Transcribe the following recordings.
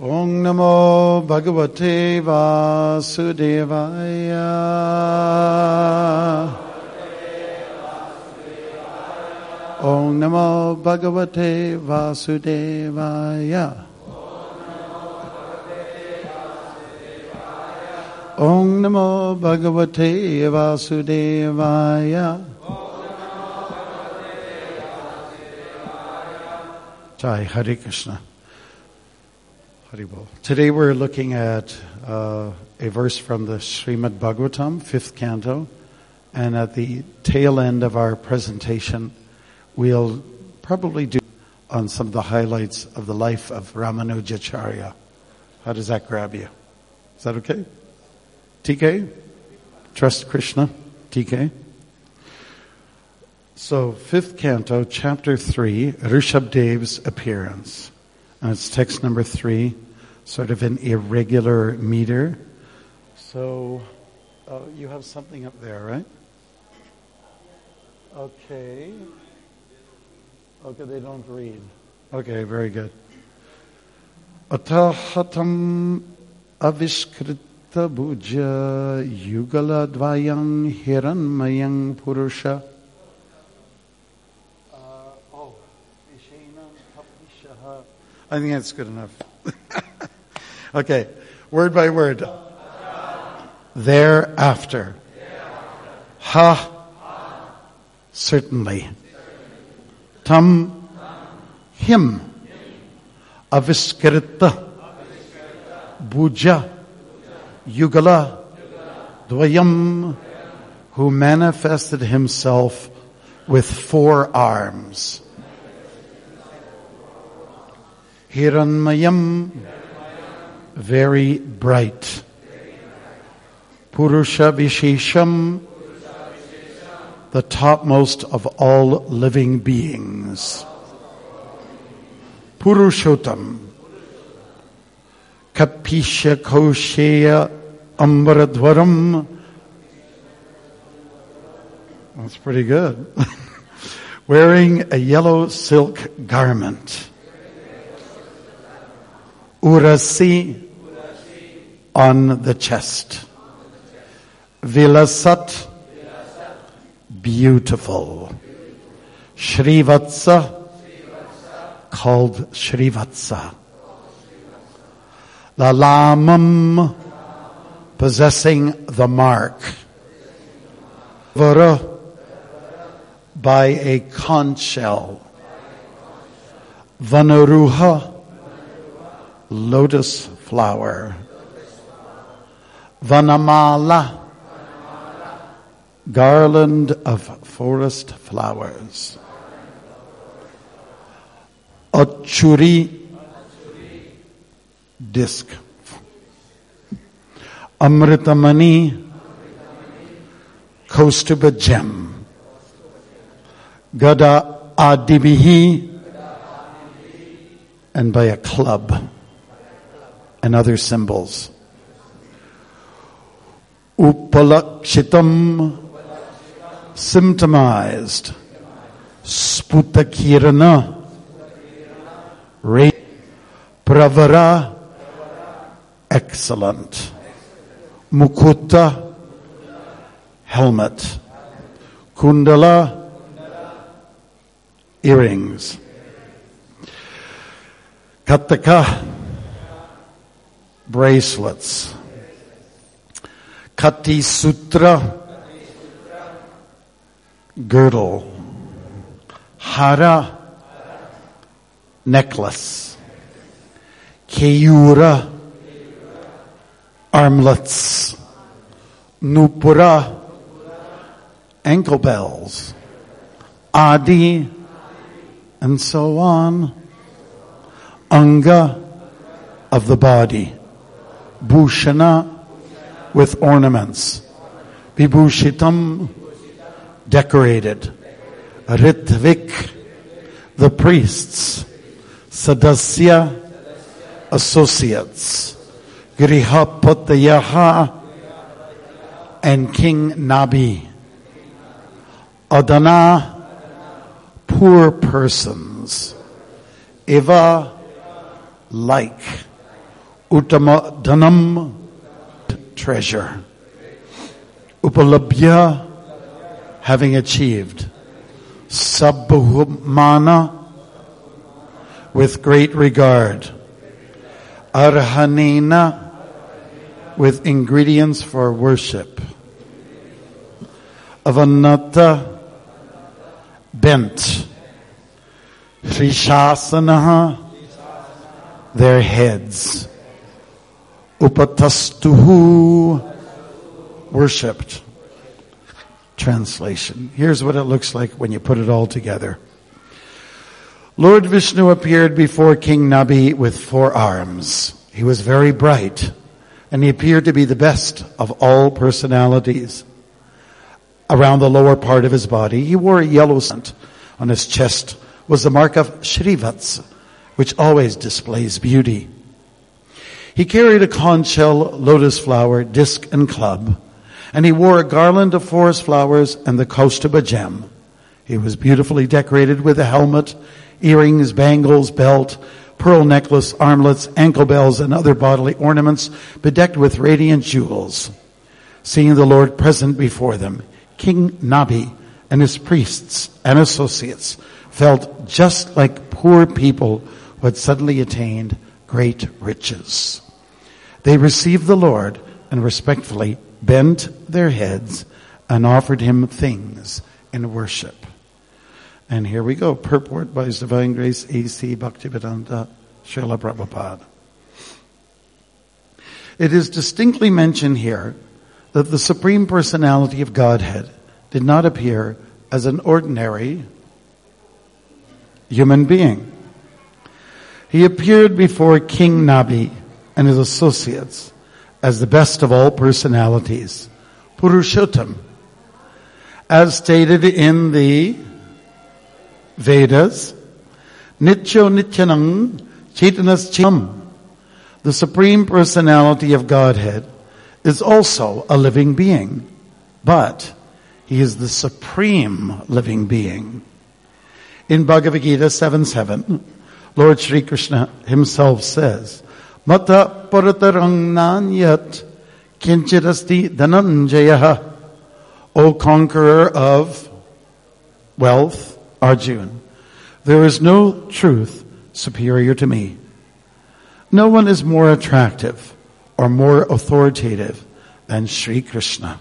Om Namo Bhagavate Vasudevaya. Om Namo Bhagavate Vasudevaya. Om Namo Bhagavate Vasudevaya. Jai Hare Krishna. Haribol. Today we're looking at a verse from the Srimad Bhagavatam, 5th canto, and at the tail end of our presentation we'll probably do on some of the highlights of the life of Ramanujacharya. How does that grab you? Is that okay? TK? Trust Krishna? TK? So, 5th canto, chapter 3, Rishabdev's appearance. And it's text number 3, sort of an irregular meter. So, you have something up there, right? Okay. Okay, they don't read. Okay, very good. Atahatam aviskrita bhuja yugala dvayang hiranmayang purusha. I think that's good enough. Okay, word by word. Thereafter. Ha. Certainly. Tam. Him. Aviskrita. Bhuja. Yugala. Dvayam. Who manifested himself with 4 arms. Hiranmayam, very bright. Purusha Vishesham, the topmost of all living beings. Purushottam, Kapisha Kosheya Ambaradwaram. That's pretty good. Wearing a yellow silk garment. Urasi, on the chest. Vilasat, beautiful. Shrivatsa, called Shrivatsa. Lalamam, possessing the mark. Vara, by a conch shell. Vanaruha, lotus flower. Vanamala, garland of forest flowers. Achuri, disc. Amritamani, Kaustuba gem. Gada adibihi, and by a club. And other symbols. Upalakshitam, symptomized. Sputakirana, Pravara, excellent. Mukuta, helmet. Kundala, earrings. Kataka, bracelets. Kati Sutra, girdle. Hara, necklace. Keyura, armlets. Nupura, ankle bells. Adi, and so on. Anga, of the body. Bhushana, with ornaments. Vibhushitam, decorated. Ritvik, the priests. Sadasya, associates. Grihapatayaha, and King Nabi. Adana, poor persons. Eva, like. Uttama dhanam, treasure. Upalabhya, having achieved. Sabbahumana, with great regard. Arhanena, with ingredients for worship. Avanata, bent. Shrishasanaha, their heads. Upatastuhu, worshipped. Translation. Here's what it looks like when you put it all together. Lord Vishnu appeared before King Nabi with 4 arms. He was very bright, and he appeared to be the best of all personalities. Around the lower part of his body, he wore a yellow scent. On his chest was the mark of Shrivats, which always displays beauty. He carried a conch shell, lotus flower, disc, and club, and he wore a garland of forest flowers and the Kaustubha gem. He was beautifully decorated with a helmet, earrings, bangles, belt, pearl necklace, armlets, ankle bells, and other bodily ornaments bedecked with radiant jewels. Seeing the Lord present before them, King Nabi and his priests and associates felt just like poor people who had suddenly attained great riches. They received the Lord and respectfully bent their heads and offered him things in worship. And here we go. Purport by His Divine Grace A.C. Bhaktivedanta Srila Prabhupada. It is distinctly mentioned here that the Supreme Personality of Godhead did not appear as an ordinary human being. He appeared before King Nabi and his associates as the best of all personalities, Purushottam, as stated in the Vedas, Nityo Nityanam Chaitanas Cham. The Supreme Personality of Godhead is also a living being, but he is the supreme living being. In Bhagavad Gita 7:7, Lord Shri Krishna himself says, Mata paratarang nanyat kinchirasti dhananjaya. O conqueror of wealth, Arjuna, there is no truth superior to me. No one is more attractive or more authoritative than Shri Krishna.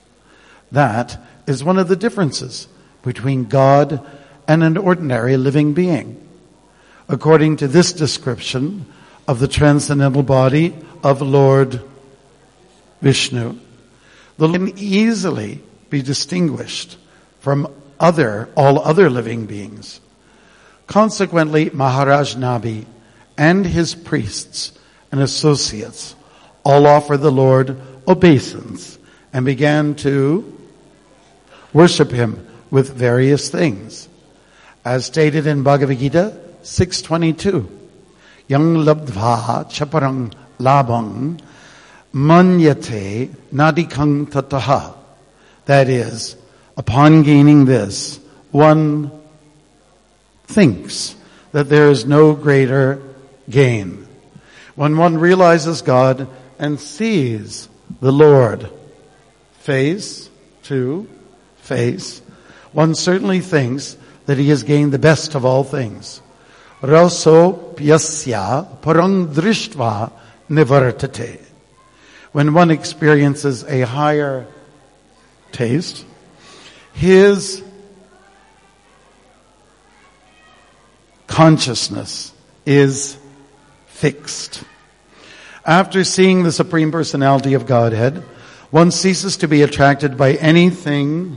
That is one of the differences between God and an ordinary living being. According to this description of the transcendental body of Lord Vishnu, the Lord can easily be distinguished from all other living beings. Consequently, Maharaj Nabi and his priests and associates all offered the Lord obeisance and began to worship him with various things. As stated in Bhagavad Gita 6:22, Yang labdva chaparang labang manyate nadikang tataha. That is, upon gaining this, one thinks that there is no greater gain. When one realizes God and sees the Lord face to face, one certainly thinks that he has gained the best of all things. Raso pyasya parang drishtva nivartate. When one experiences a higher taste, his consciousness is fixed. After seeing the Supreme Personality of Godhead, one ceases to be attracted by anything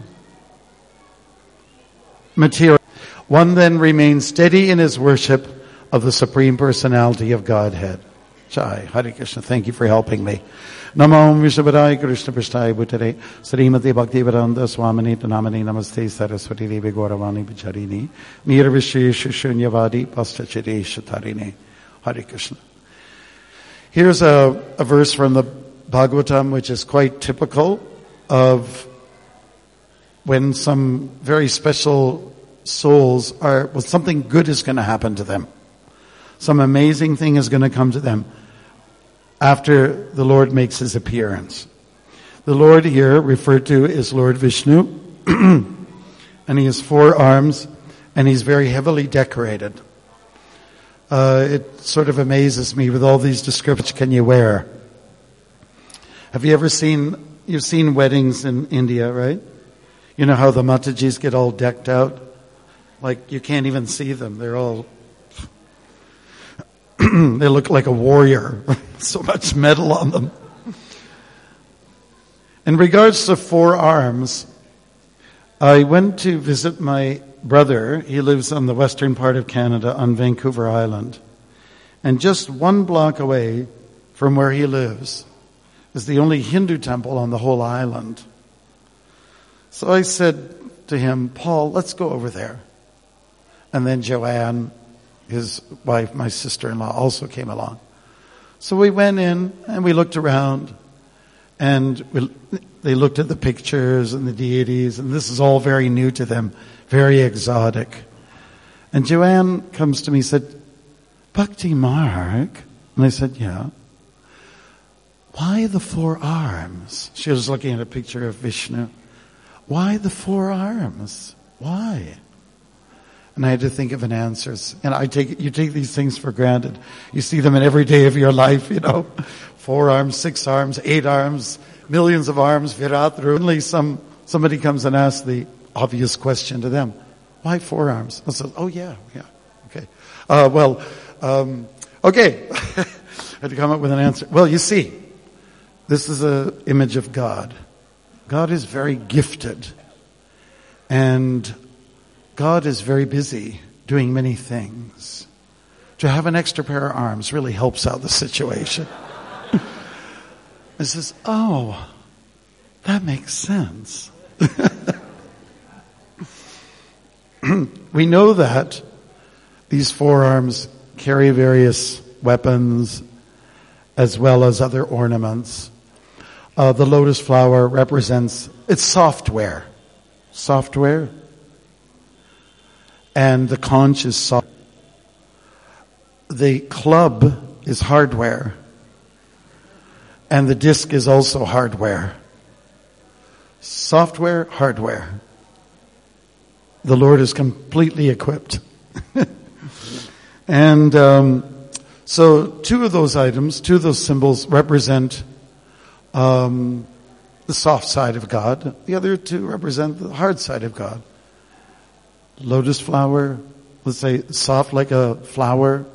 material. One then remains steady in his worship of the Supreme Personality of Godhead. Jai, Hare Krishna, thank you for helping me. Namo Vishnupadaya Krishna Prishthaya Bhutare Srimati Bhaktivedanta Swamini Namani Namaste Saraswati Devi Gauravani Vicharini Nirvishesha Shunyavadi Pastachiresha Tarini. Hare Krishna. Here's a verse from the Bhagavatam which is quite typical of when some very special souls something good is going to happen to them. Some amazing thing is going to come to them. after the Lord makes his appearance. The Lord here referred to is Lord Vishnu, and he has 4 arms, and he's very heavily decorated. It sort of amazes me with all these descriptions. Can you wear? Have you ever you've seen weddings in India, right? You know how the Matajis get all decked out? Like you can't even see them. They're all, they look like a warrior. So much metal on them. In regards to 4 arms, I went to visit my brother. He lives on the western part of Canada on Vancouver Island. And just 1 block away from where he lives is the only Hindu temple on the whole island. So I said to him, Paul, let's go over there. And then Joanne, his wife, my sister-in-law, also came along. So we went in and we looked around and they looked at the pictures and the deities, and this is all very new to them, very exotic. And Joanne comes to me and said, Bhakti Mark? And I said, yeah. Why the 4 arms? She was looking at a picture of Vishnu. Why the 4 arms? Why? And I had to think of an answer. And you take these things for granted. You see them in every day of your life, 4 arms, 6 arms, 8 arms, millions of arms, Virat. Only somebody comes and asks the obvious question to them. Why 4 arms? I said, oh yeah, okay. Okay. I had to come up with an answer. Well, you see, this is an image of God. God is very gifted. And God is very busy doing many things. To have an extra pair of arms really helps out the situation. I says, oh, that makes sense. We know that these 4 arms carry various weapons as well as other ornaments. The lotus flower represents, it's software. And the conch is soft. The club is hardware. And the disc is also hardware. Software, hardware. The Lord is completely equipped. And so 2 of those items, 2 of those symbols represent the soft side of God. The other 2 represent the hard side of God. Lotus flower, let's say soft like a flower,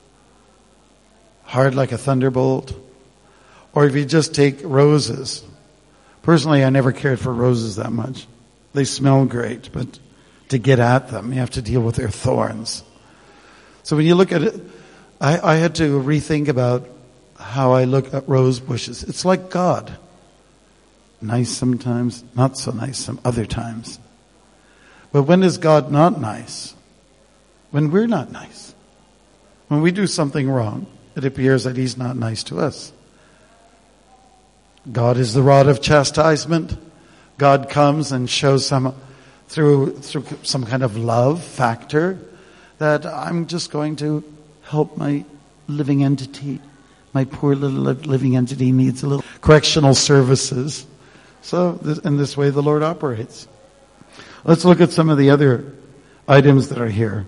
hard like a thunderbolt. Or if you just take roses. Personally, I never cared for roses that much. They smell great, but to get at them, you have to deal with their thorns. So when you look at it, I had to rethink about how I look at rose bushes. It's like God. Nice sometimes, not so nice some other times. But when is God not nice? When we're not nice. When we do something wrong, it appears that He's not nice to us. God is the rod of chastisement. God comes and shows through some kind of love factor that I'm just going to help my living entity. My poor little living entity needs a little correctional services. So in this way the Lord operates. Let's look at some of the other items that are here.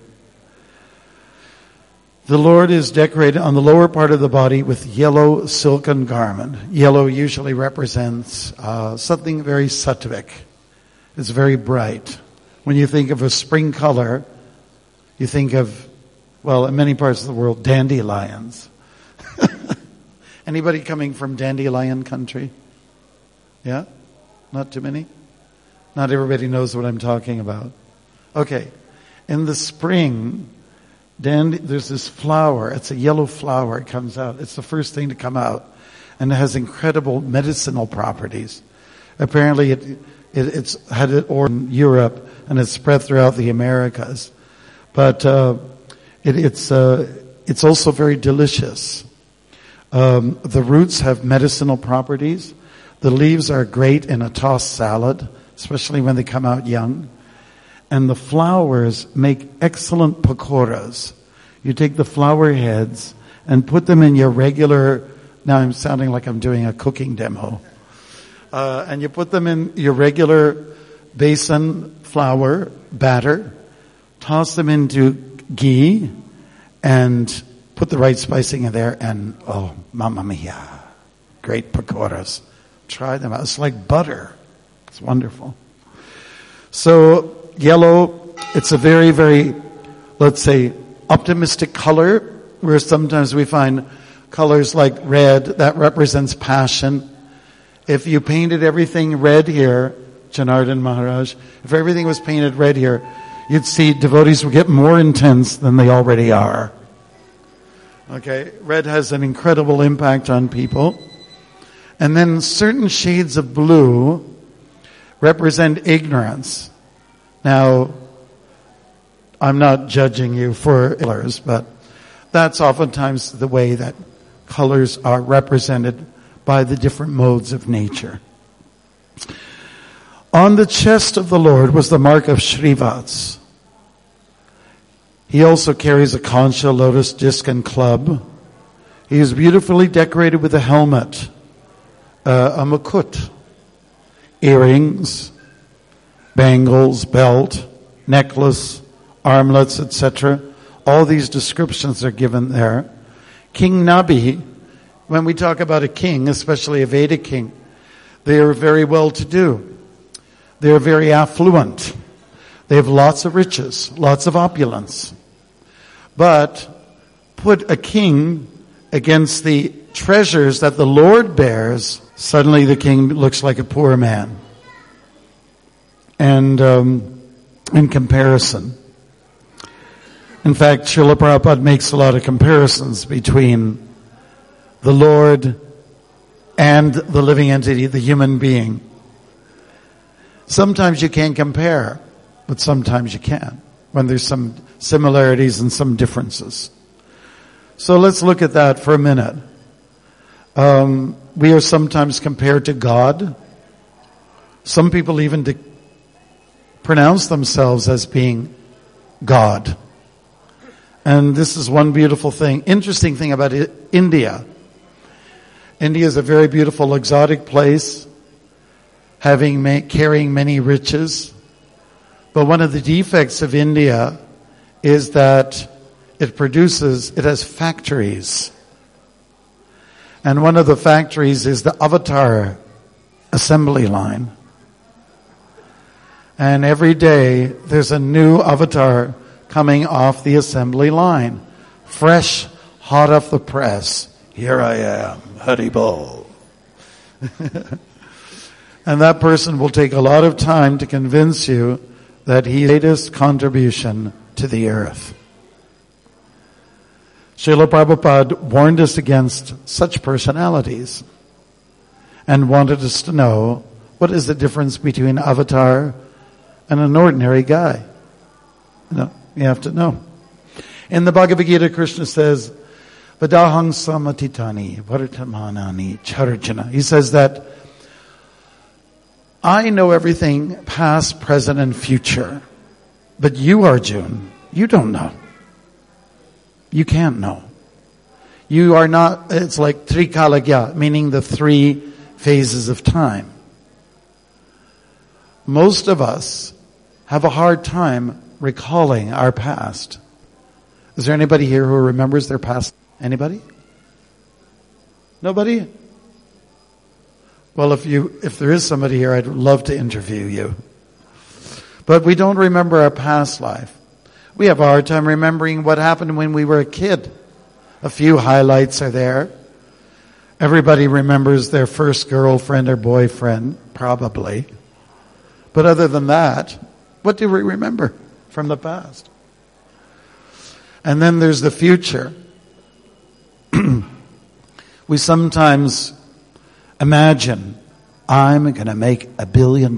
The Lord is decorated on the lower part of the body with yellow silken garment. Yellow usually represents something very sattvic. It's very bright. When you think of a spring color, you think of, well, in many parts of the world, dandelions. Anybody coming from dandelion country? Yeah? Not too many? Not everybody knows what I'm talking about. Okay. In the spring, there's this flower. It's a yellow flower. It comes out. It's the first thing to come out. And it has incredible medicinal properties. Apparently it's had it in Europe and it's spread throughout the Americas. But it's also very delicious. The roots have medicinal properties. The leaves are great in a tossed salad, especially when they come out young. And the flowers make excellent pakoras. You take the flower heads and put them in your regular Now I'm sounding like I'm doing a cooking demo. And you put them in your regular basin flour batter, toss them into ghee, and put the right spicing in there, and oh, mamma mia, great pakoras. Try them out. It's like butter. It's wonderful. So yellow, it's a very, very, let's say, optimistic color, where sometimes we find colors like red, that represents passion. If you painted everything red here, Janardhan Maharaj, if everything was painted red here, you'd see devotees would get more intense than they already are. Okay, red has an incredible impact on people. And then certain shades of blue represent ignorance. Now, I'm not judging you for colors, but that's oftentimes the way that colors are represented by the different modes of nature. On the chest of the Lord was the mark of Shrivats. He also carries a concha, lotus disc, and club. He is beautifully decorated with a helmet, a mukut, earrings, bangles, belt, necklace, armlets, etc. All these descriptions are given there. King Nabi, when we talk about a king, especially a Vedic king, they are very well-to-do. They are very affluent. They have lots of riches, lots of opulence. But put a king against the treasures that the Lord bears, suddenly the king looks like a poor man. And in comparison, in fact, Srila Prabhupada makes a lot of comparisons between the Lord and the living entity, the human being. Sometimes you can't compare, but sometimes you can, when there's some similarities and some differences. So let's look at that for a minute. We are sometimes compared to God. Some people even pronounce themselves as being God. And this is one beautiful thing, interesting thing about India. India is a very beautiful, exotic place, carrying many riches. But one of the defects of India is that it has factories. And one of the factories is the Avatar assembly line. And every day there's a new avatar coming off the assembly line. Fresh, hot off the press. Here I am, Haribol. And that person will take a lot of time to convince you that he is the greatest contribution to the earth. Srila Prabhupada warned us against such personalities and wanted us to know what is the difference between an avatar and an ordinary guy. You have to know. In the Bhagavad Gita, Krishna says, Vadahang samatitani vartamanani charjana. He says that I know everything past, present, and future. But you, Arjuna, you don't know. You can't know. You are not, it's like trikalagya, meaning the three phases of time. Most of us have a hard time recalling our past. Is there anybody here who remembers their past? Anybody? Nobody? Well, if there is somebody here, I'd love to interview you. But we don't remember our past life. We have a hard time remembering what happened when we were a kid. A few highlights are there. Everybody remembers their first girlfriend or boyfriend, probably. But other than that, what do we remember from the past? And then there's the future. We sometimes imagine, I'm going to make $1 billion.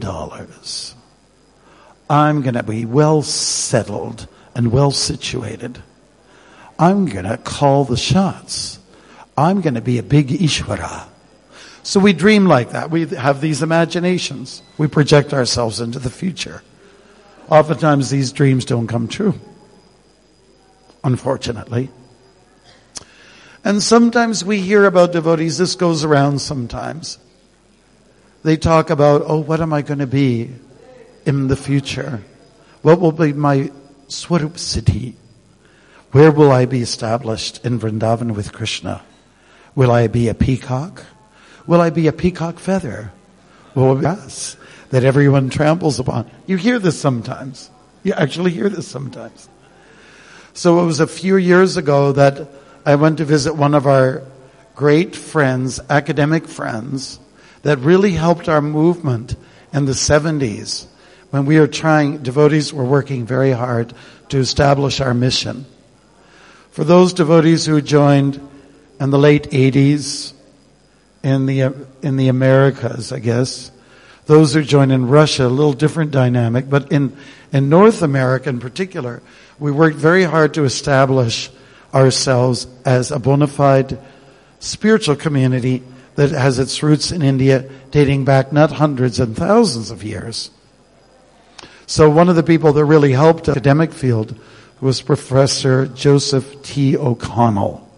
I'm going to be well settled and well situated. I'm going to call the shots. I'm going to be a big Ishvara. So we dream like that. We have these imaginations. We project ourselves into the future. Oftentimes these dreams don't come true, unfortunately. And sometimes we hear about devotees, this goes around sometimes. They talk about, oh, what am I going to be in the future? What will be my Swarup Siddhi? Where will I be established in Vrindavan with Krishna? Will I be a peacock? Will I be a peacock feather? Will it be grass that everyone tramples upon? You hear this sometimes. You actually hear this sometimes. So it was a few years ago that I went to visit one of our great friends, academic friends, that really helped our movement in the 70s when we were devotees were working very hard to establish our mission. For those devotees who joined in the late 80s in the Americas, I guess, those who joined in Russia, a little different dynamic, but in North America in particular, we worked very hard to establish ourselves as a bona fide spiritual community that has its roots in India dating back not hundreds and thousands of years. So one of the people that really helped the academic field was Professor Joseph T. O'Connell.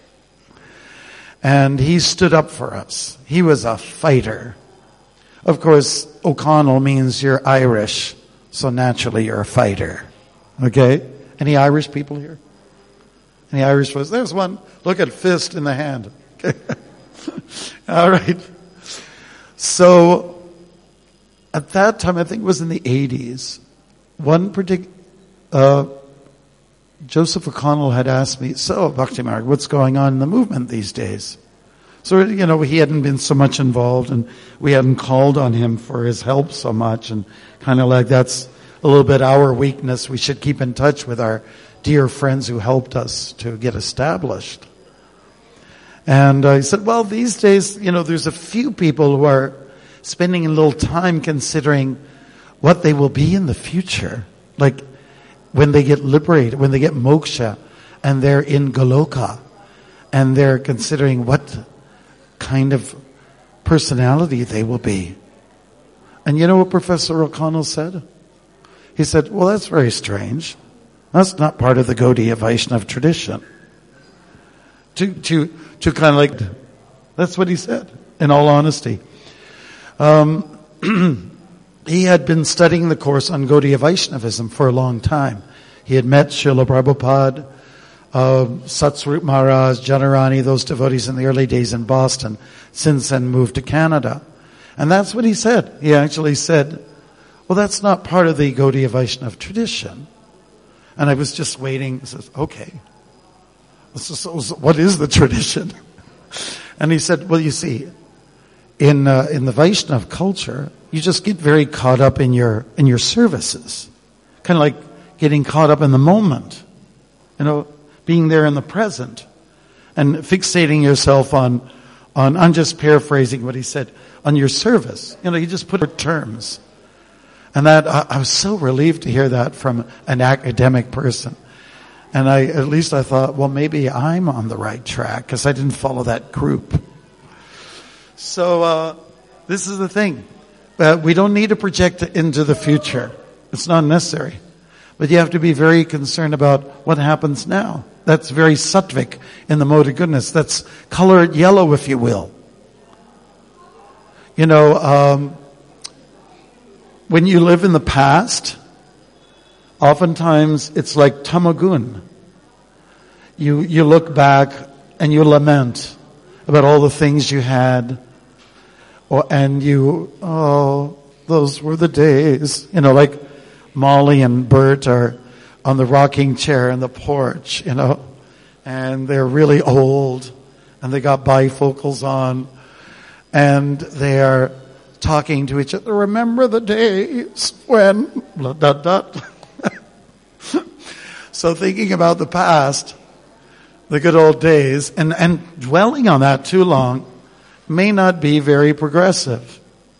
And he stood up for us. He was a fighter. Of course, O'Connell means you're Irish, so naturally you're a fighter. Okay? Any Irish people here? Any Irish folks? There's one. Look at fist in the hand. Okay. All right. So, at that time, I think it was in the 80s, Joseph O'Connell had asked me, so, Bhakti Marg, what's going on in the movement these days? So, he hadn't been so much involved and we hadn't called on him for his help so much, and kind of like that's a little bit our weakness. We should keep in touch with our dear friends who helped us to get established. And I said, well, these days, there's a few people who are spending a little time considering what they will be in the future. Like when they get liberated, when they get moksha, and they're in Goloka, and they're considering what kind of personality they will be. And you know what Professor O'Connell said? He said, well, that's very strange. That's not part of the Gaudiya Vaishnava tradition. To kind of like, that's what he said, in all honesty. He had been studying the course on Gaudiya Vaishnavism for a long time. He had met Srila Prabhupada, Satsvarup Maharaj, Janarani, those devotees in the early days in Boston, since then moved to Canada. And that's what he said. He actually said, well, that's not part of the Gaudiya Vaishnava tradition. And I was just waiting. He says, okay. So what is the tradition? And he said, well, you see, in the Vaishnava culture, you just get very caught up in your services. Kind of like getting caught up in the moment. Being there in the present. And fixating yourself on, I'm just paraphrasing what he said, on your service. You just put it terms. And that, I was so relieved to hear that from an academic person. And at least I thought, well, maybe I'm on the right track because I didn't follow that group. So, this is the thing. We don't need to project into the future. It's not necessary. But you have to be very concerned about what happens now. That's very sattvic in the mode of goodness. That's colored yellow, if you will. When you live in the past, oftentimes it's like tamagun. You look back and you lament about all the things you had, and those were the days. Like Molly and Bert are on the rocking chair in the porch, and they're really old, and they got bifocals on, and they are talking to each other. Remember the days when blah, blah, blah. So thinking about the past, the good old days, and dwelling on that too long may not be very progressive.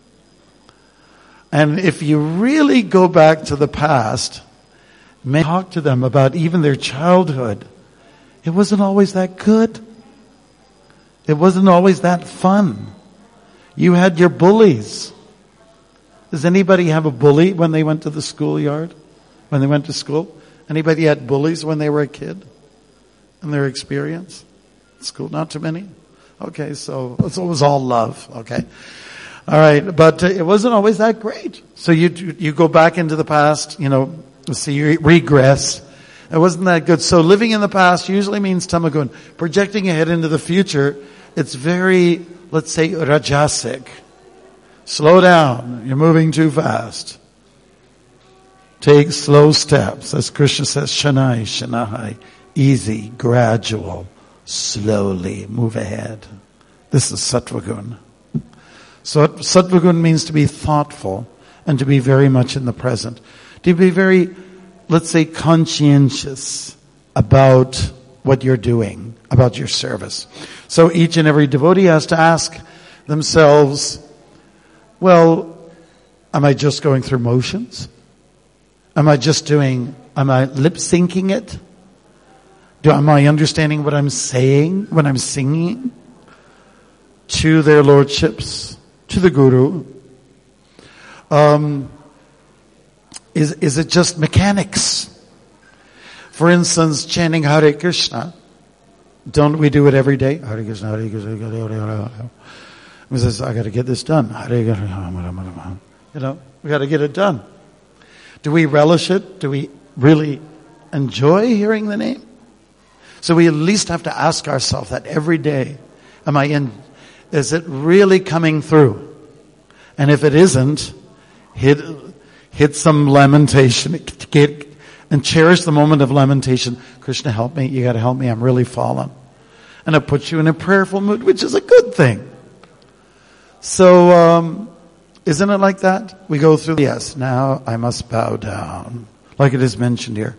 And if you really go back to the past, may talk to them about even their childhood, it wasn't always that good. It wasn't always that fun. You had your bullies. Does anybody have a bully when they went to the schoolyard? When they went to school? Anybody had bullies when they were a kid? In their experience? School, not too many? Okay, so it was all love, okay? All right, but it wasn't always that great. So you go back into the past, so you regress. It wasn't that good. So living in the past usually means tamagun. Projecting ahead into the future, it's very, let's say, rajasic. Slow down. You're moving too fast. Take slow steps. As Krishna says, shanai, shanahai. Easy, gradual, slowly move ahead. This is sattvagun. So sattvagun means to be thoughtful and to be very much in the present. To be very, let's say, conscientious about what you're doing, about your service. So each and every devotee has to ask themselves, well, am I just going through motions? Am I lip syncing it? Am I understanding what I'm saying when I'm singing to their lordships, to the guru? Is it just mechanics? For instance, chanting Hare Krishna. Don't we do it every day? Hare Krishna, Hare Krishna, Hare Krishna. He says, I got to get this done. We got to get it done. Do we relish it? Do we really enjoy hearing the name? So we at least have to ask ourselves that every day. Is it really coming through? And if it isn't, hit some lamentation and cherish the moment of lamentation. Krishna, help me. You got to help me. I'm really fallen. And it puts you in a prayerful mood, which is a good thing. So, isn't it like that? We go through, yes, now I must bow down. Like it is mentioned here.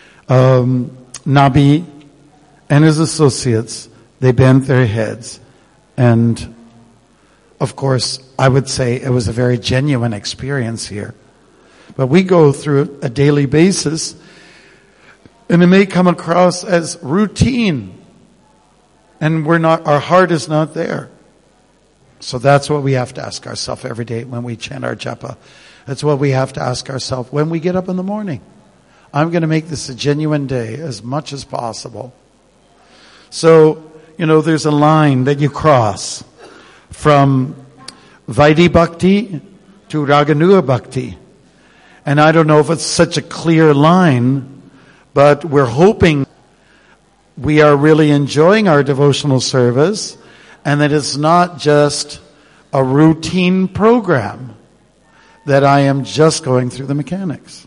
Nabi and his associates, they bent their heads. And, of course, I would say it was a very genuine experience here. But we go through a daily basis, and it may come across as routine. And our heart is not there. So that's what we have to ask ourselves every day when we chant our japa. That's what we have to ask ourselves when we get up in the morning. I'm going to make this a genuine day as much as possible. So, there's a line that you cross from Vaidhi Bhakti to Raganuga Bhakti. And I don't know if it's such a clear line, but we're hoping we are really enjoying our devotional service and that it's not just a routine program, that I am just going through the mechanics.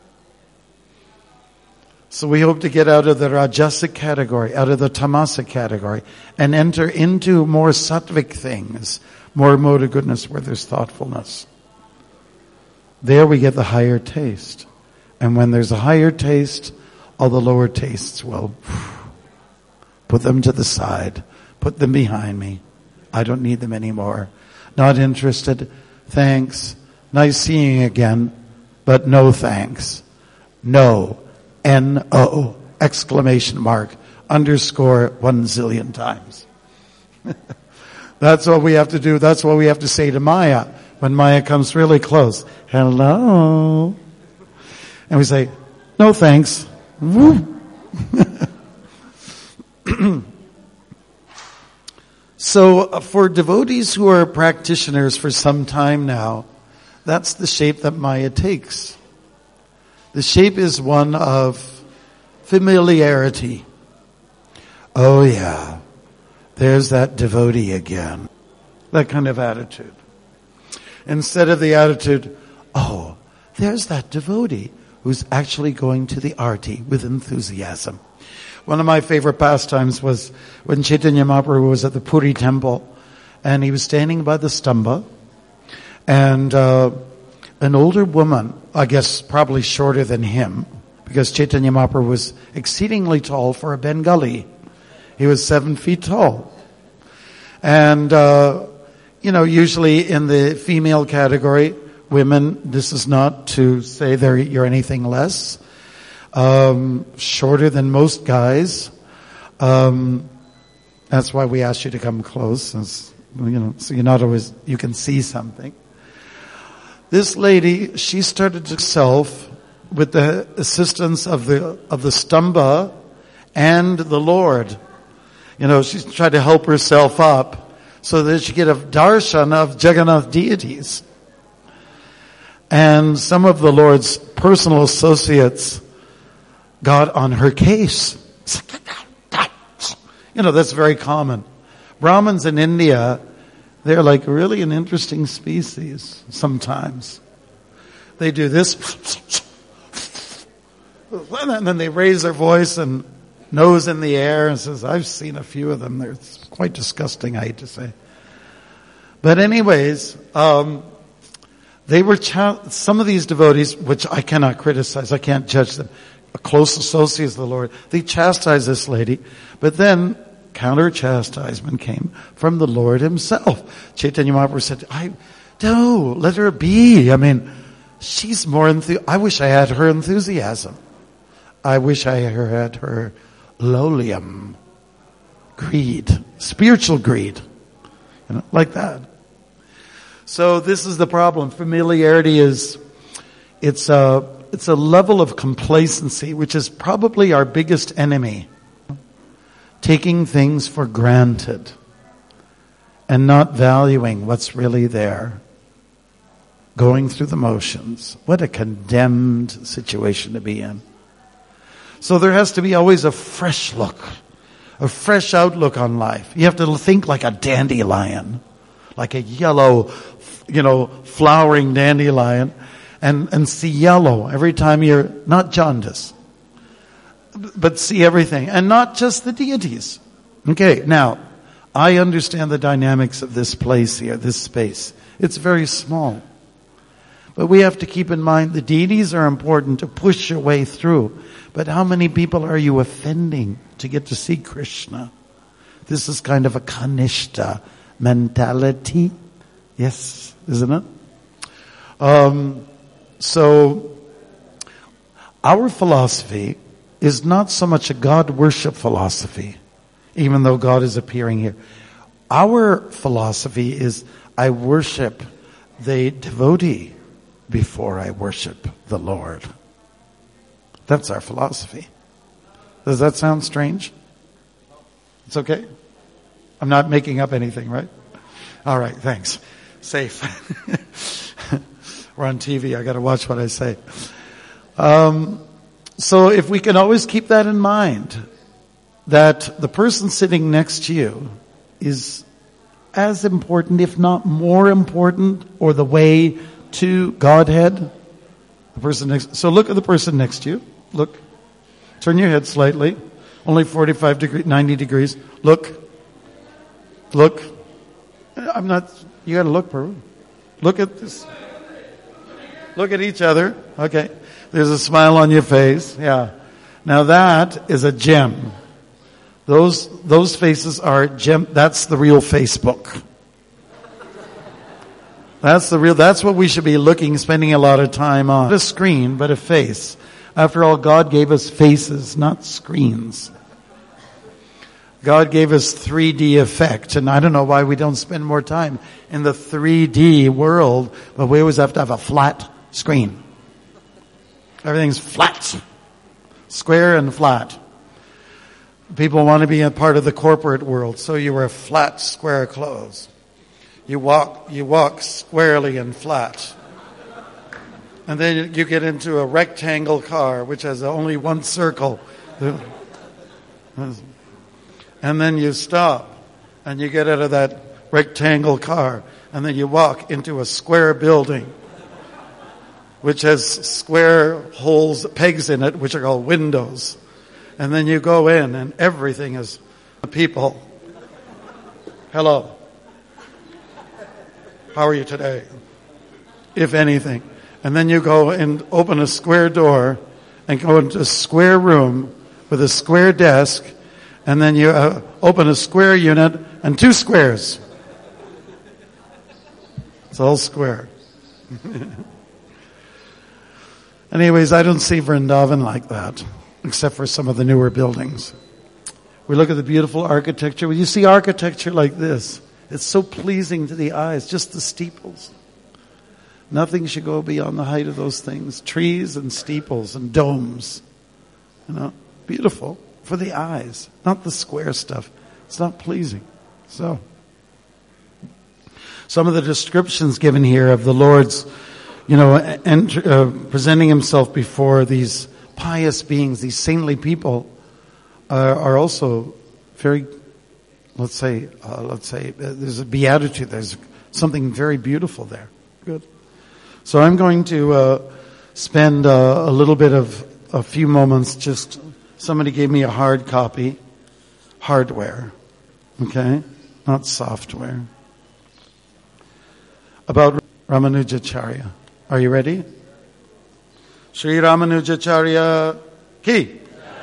So we hope to get out of the rajasic category, out of the tamasic category, and enter into more sattvic things, more mode of goodness where there's thoughtfulness. There we get the higher taste. And when there's a higher taste, all the lower tastes will put them to the side, put them behind me. I don't need them anymore. Not interested. Thanks. Nice seeing you again, but no thanks. No. N-O, exclamation mark, underscore 1 zillion times. That's what we have to do. That's what we have to say to Maya when Maya comes really close. Hello. And we say, no thanks. Woo. So for devotees who are practitioners for some time now, that's the shape that Maya takes. The shape is one of familiarity. Oh yeah, there's that devotee again. That kind of attitude. Instead of the attitude, oh, there's that devotee who's actually going to the arti with enthusiasm. One of my favorite pastimes was when Chaitanya Mahaprabhu was at the Puri temple and he was standing by the stamba and an older woman, I guess probably shorter than him, because Chaitanya Mahaprabhu was exceedingly tall for a Bengali. He was 7 feet tall. And, usually in the female category, women, this is not to say you're anything less, shorter than most guys. That's why we asked you to come close, so you're not always, you can see something. This lady, she started herself with the assistance of the stamba and the Lord. She's tried to help herself up so that she get a darshan of Jagannath deities. And some of the Lord's personal associates got on her case. That's very common. Brahmins in India, they're like really an interesting species sometimes. They do this, and then they raise their voice and nose in the air and says, I've seen a few of them. They're quite disgusting, I hate to say. But anyways, they were some of these devotees, which I cannot criticize, I can't judge them, close associates of the Lord, they chastised this lady, but then counter-chastisement came from the Lord himself. Chaitanya Mahaprabhu said, no, let her be. She's more I wish I had her enthusiasm. I wish I had her lolium, greed, spiritual greed, like that. So this is the problem. Familiarity it's a level of complacency, which is probably our biggest enemy. Taking things for granted and not valuing what's really there. Going through the motions. What a condemned situation to be in. So there has to be always a fresh look, a fresh outlook on life. You have to think like a dandelion, like a yellow, flowering dandelion, and see yellow every time you're not jaundice, but see everything, and not just the deities. Okay, now, I understand the dynamics of this place here, this space. It's very small. But we have to keep in mind the deities are important to push your way through. But how many people are you offending to get to see Krishna? This is kind of a kanishta mentality. Yes, isn't it? So, our philosophy is not so much a God worship philosophy, even though God is appearing here. Our philosophy is I worship the devotee before I worship the Lord. That's our philosophy. Does that sound strange? It's okay? I'm not making up anything, right? All right, thanks. Safe. We're on TV. I got to watch what I say. So if we can always keep that in mind, that the person sitting next to you is as important, if not more important, or the way to Godhead. The person next. So look at the person next to you. Look. Turn your head slightly. Only 45 degrees, 90 degrees. Look. Look. I'm not. You got to look, Peru. Look at this. Look at each other. Okay. There's a smile on your face. Yeah. Now that is a gem. Those faces are gem. That's the real Facebook. That's what we should be spending a lot of time on. Not a screen, but a face. After all, God gave us faces, not screens. God gave us 3D effect, and I don't know why we don't spend more time in the 3D world, but we always have to have a flat screen. Everything's flat. Square and flat. People want to be a part of the corporate world, so you wear flat, square clothes. You walk squarely and flat. And then you get into a rectangle car, which has only one circle. And then you stop, and you get out of that rectangle car, and then you walk into a square building, which has square holes, pegs in it, which are called windows. And then you go in, and everything is people. Hello. How are you today? If anything. And then you go and open a square door and go into a square room with a square desk, and then you open a square unit and 2 squares. It's all square. Anyways, I don't see Vrindavan like that, except for some of the newer buildings. We look at the beautiful architecture. When you see architecture like this, it's so pleasing to the eyes, just the steeples. Nothing should go beyond the height of those things. Trees and steeples and domes. Beautiful for the eyes, not the square stuff. It's not pleasing. So, some of the descriptions given here of the Lord's, presenting himself before these pious beings, these saintly people, are also very, let's say, there's a beatitude. There's something very beautiful there. Good. So I'm going to spend a few moments. Somebody gave me a hard copy, hardware, okay, not software, about Ramanujacharya. Are you ready? Sri Ramanujacharya Ki.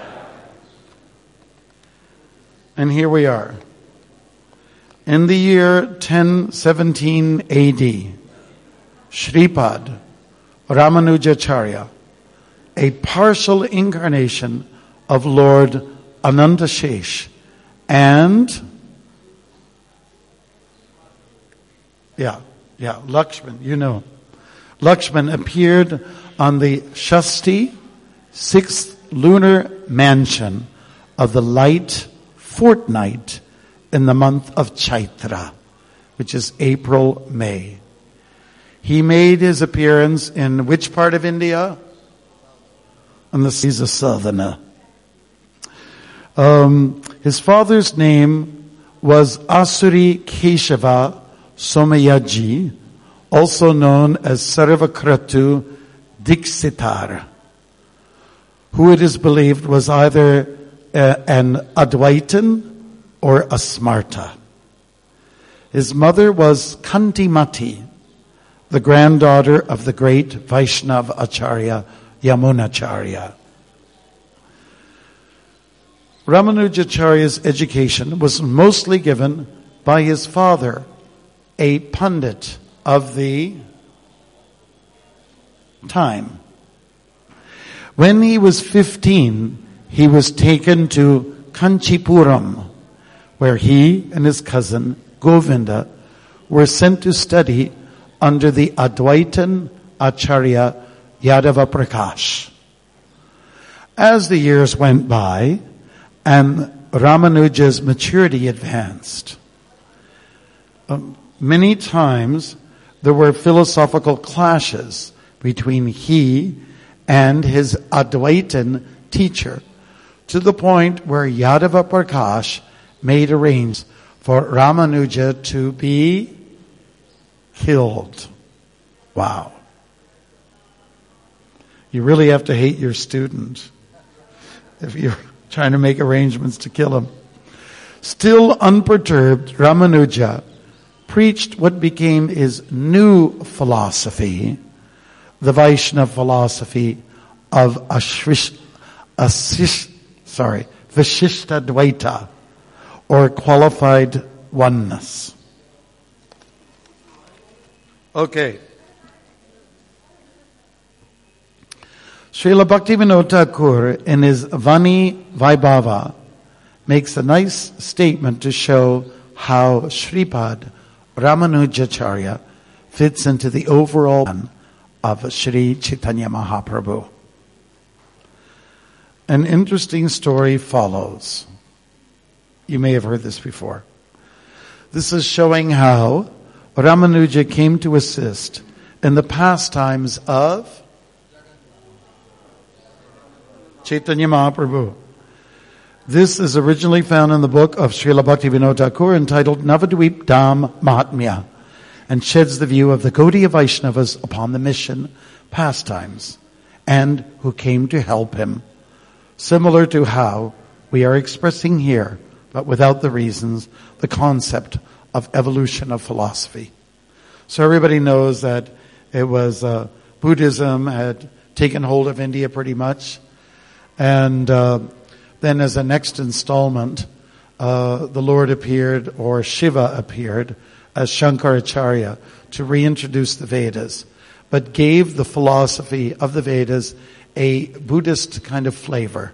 And here we are. In the year 1017 AD, Shripad Ramanujacharya, a partial incarnation of Lord Anantashesh, and Lakshman, Lakshman appeared on the Shasti, 6th lunar mansion of the light fortnight in the month of Chaitra, which is April, May. He made his appearance in which part of India? On the seas of Southerner. His father's name was Asuri Keshava Somayaji, also known as Sarvakratu Diksitar, who it is believed was either an Advaitin or a Smarta. His mother was Kantimati, the granddaughter of the great Vaishnava Acharya Yamunacharya. Ramanujacharya's education was mostly given by his father, a Pandit of the time. When he was 15, he was taken to Kanchipuram, where he and his cousin Govinda were sent to study under the Advaitin Acharya Yadava Prakash. As the years went by and Ramanuja's maturity advanced, many times there were philosophical clashes between he and his Advaitin teacher, to the point where Yadava Prakash made arrangements for Ramanuja to be killed. Wow. You really have to hate your student if you're trying to make arrangements to kill him. Still unperturbed, Ramanuja preached what became his new philosophy, the Vaishnava philosophy of Vishishtadvaita, or qualified oneness. Okay. Srila Bhaktivinoda Thakur in his Vani Vaibhava makes a nice statement to show how Shripad Ramanujacharya fits into the overall plan of Sri Chaitanya Mahaprabhu. An interesting story follows. You may have heard this before. This is showing how Ramanuja came to assist in the pastimes of Chaitanya Mahaprabhu. This is originally found in the book of Srila Bhaktivinoda Thakur entitled Navadvip Dham Mahatmya, and sheds the view of the Gaudiya Vaishnavas upon the mission pastimes and who came to help him, similar to how we are expressing here, but without the reasons, the concept of evolution of philosophy. So everybody knows that it was Buddhism had taken hold of India pretty much, and then as a next installment, the Lord appeared, or Shiva appeared, as Shankaracharya to reintroduce the Vedas, but gave the philosophy of the Vedas a Buddhist kind of flavor.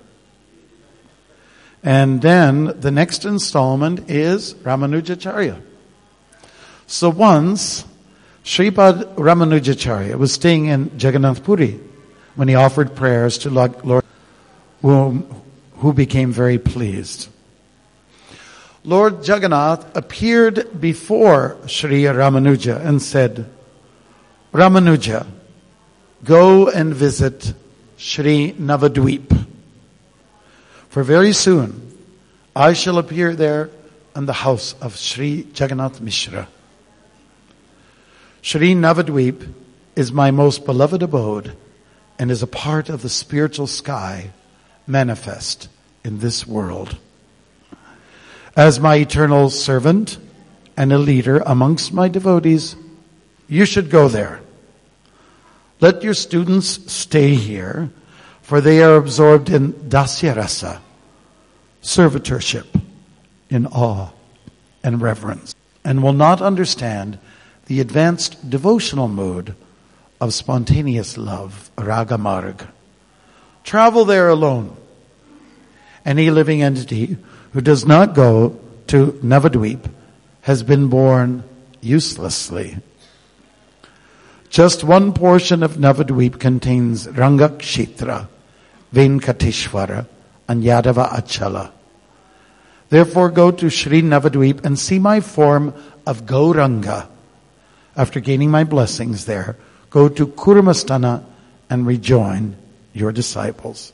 And then the next installment is Ramanujacharya. So once, Shripad Ramanujacharya was staying in Jagannath Puri when he offered prayers to Lord, who became very pleased. Lord Jagannath appeared before Sri Ramanuja and said, Ramanuja, go and visit Sri Navadvip. For very soon I shall appear there in the house of Sri Jagannath Mishra. Sri Navadvip is my most beloved abode and is a part of the spiritual sky manifest in this world. As my eternal servant and a leader amongst my devotees, you should go there. Let your students stay here, for they are absorbed in dasyarasa, servitorship, in awe and reverence, and will not understand the advanced devotional mode of spontaneous love, ragamarg. Travel there alone. Any living entity who does not go to Navadvip has been born uselessly. Just one portion of Navadvip contains Rangakshetra, Venkateshwara, and Yadava Achala. Therefore go to Sri Navadvip and see my form of Gauranga. After gaining my blessings there, go to Kurmastana and rejoin your disciples.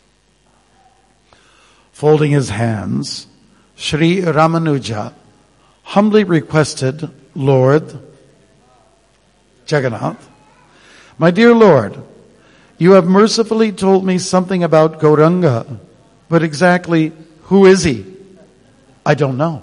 Folding his hands, Sri Ramanuja humbly requested Lord Jagannath, my dear Lord, you have mercifully told me something about Gauranga, but exactly who is he? I don't know.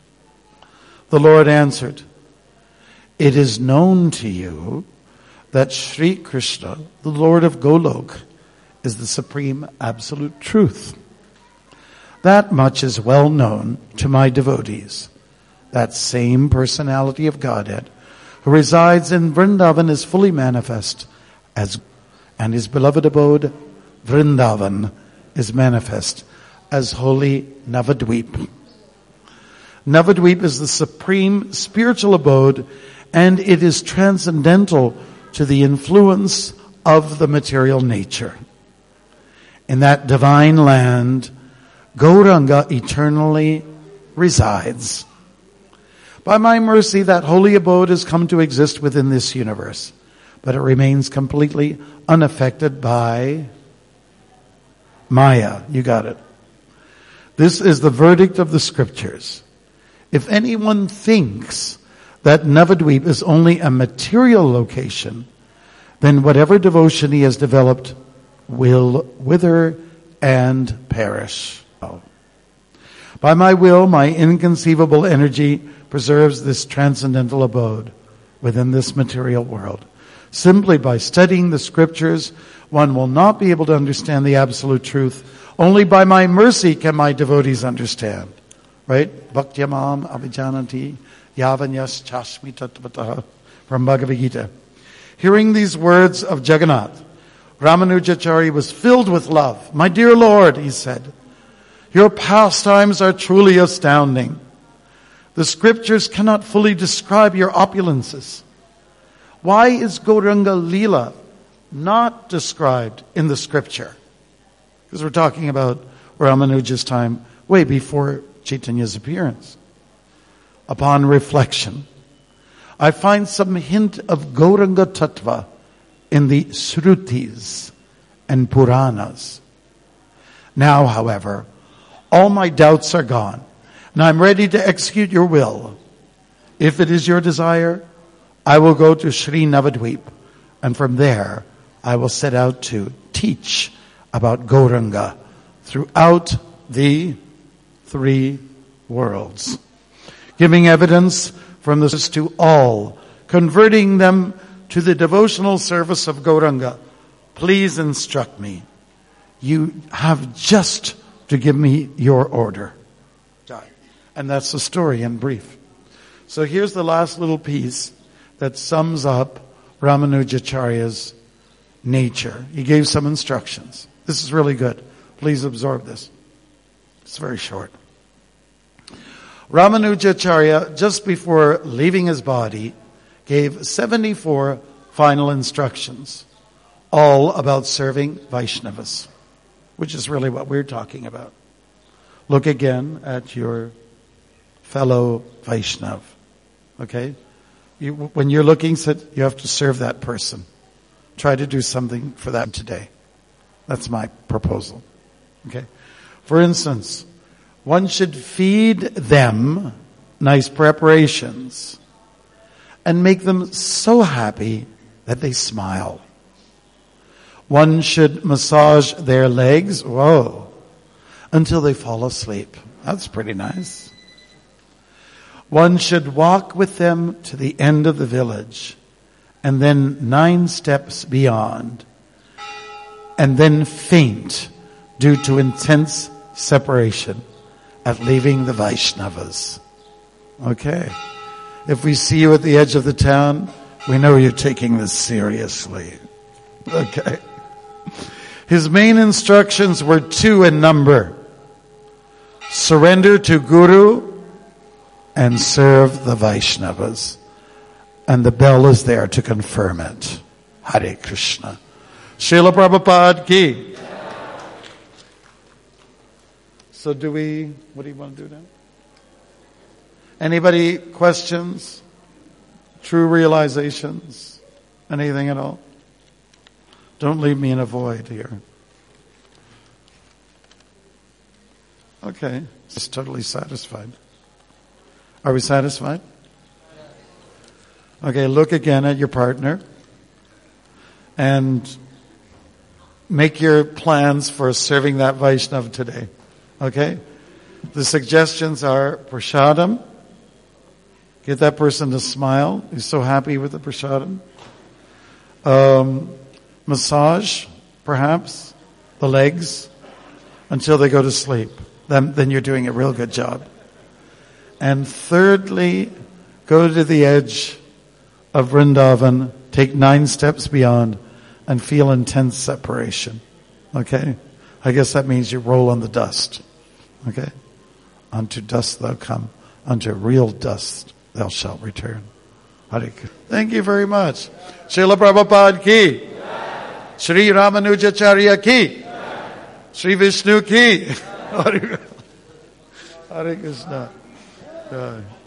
The Lord answered, it is known to you that Sri Krishna, the Lord of Golok, is the supreme absolute truth. That much is well known to my devotees. That same personality of Godhead who resides in Vrindavan is fully manifest and his beloved abode, Vrindavan, is manifest as holy Navadvip. Navadvip is the supreme spiritual abode, and it is transcendental to the influence of the material nature. In that divine land, Gauranga eternally resides. By my mercy, that holy abode has come to exist within this universe, but it remains completely unaffected by Maya. You got it. This is the verdict of the scriptures. If anyone thinks that Navadvip is only a material location, then whatever devotion he has developed will wither and perish. By my will, my inconceivable energy preserves this transcendental abode within this material world. Simply by studying the scriptures, one will not be able to understand the absolute truth. Only by my mercy can my devotees understand. Right? Bhaktyamam abhijanati yavanyas chashmi tattvataha from Bhagavad Gita. Hearing these words of Jagannath, Ramanujacharya was filled with love. My dear Lord, he said, your pastimes are truly astounding. The scriptures cannot fully describe your opulences. Why is Gauranga Leela not described in the scripture? Because we're talking about Ramanuja's time way before Chaitanya's appearance. Upon reflection, I find some hint of Gauranga Tattva in the Srutis and Puranas. Now, however, all my doubts are gone, and I'm ready to execute your will. If it is your desire, I will go to Sri Navadvip, and from there I will set out to teach about Gauranga throughout the three worlds, giving evidence from this to all, converting them to the devotional service of Gauranga. Please instruct me. You have just to give me your order. And that's the story in brief. So here's the last little piece that sums up Ramanujacharya's nature. He gave some instructions. This is really good. Please absorb this. It's very short. Ramanujacharya, just before leaving his body, gave 74 final instructions, all about serving Vaishnavas, which is really what we're talking about. Look again at your fellow Vaishnav. Okay? When you're looking, you have to serve that person. Try to do something for them today. That's my proposal. Okay? For instance, one should feed them nice preparations and make them so happy that they smile. One should massage their legs, until they fall asleep. That's pretty nice. One should walk with them to the end of the village and then 9 steps beyond, and then faint due to intense separation at leaving the Vaishnavas. Okay. If we see you at the edge of the town, we know you're taking this seriously. Okay. His main instructions were 2 in number. Surrender to Guru and serve the Vaishnavas. And the bell is there to confirm it. Hare Krishna. Srila Prabhupada ki. So what do you want to do now? Anybody questions? True realizations? Anything at all? Don't leave me in a void here. Okay. Just totally satisfied. Are we satisfied? Okay, look again at your partner and make your plans for serving that Vaishnav today. Okay? The suggestions are prasadam. Get that person to smile. He's so happy with the prasadam. Massage, perhaps, the legs until they go to sleep. Then you're doing a real good job. And thirdly, go to the edge of Vrindavan, take 9 steps beyond, and feel intense separation. Okay? I guess that means you roll on the dust. Okay? Unto dust thou come, unto real dust thou shalt return. Thank you very much. Srila Prabhupada ki. Sri Ramanujacharya ki. Sri Vishnu ki. Hare Krishna.